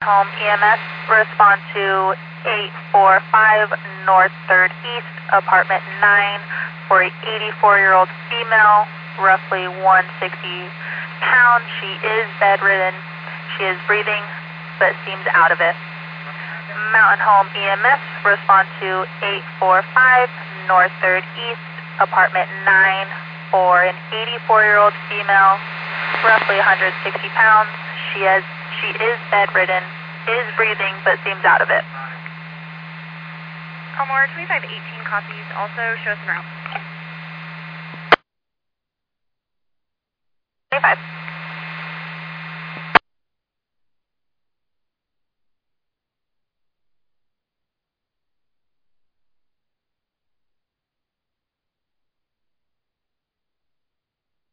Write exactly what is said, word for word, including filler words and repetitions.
Home E M S, respond to eight four five North third East, apartment nine, for a eighty-four-year-old female, roughly one hundred sixty pounds. She is bedridden. She is breathing, but seems out of it. Mountain Home E M S, respond to eight four five North third East, apartment nine, for an eighty-four-year-old female, roughly one hundred sixty pounds. She has, she is bedridden, is breathing, but seems out of it. Elmore, twenty-five eighteen copies. Also show us en route. twenty-five.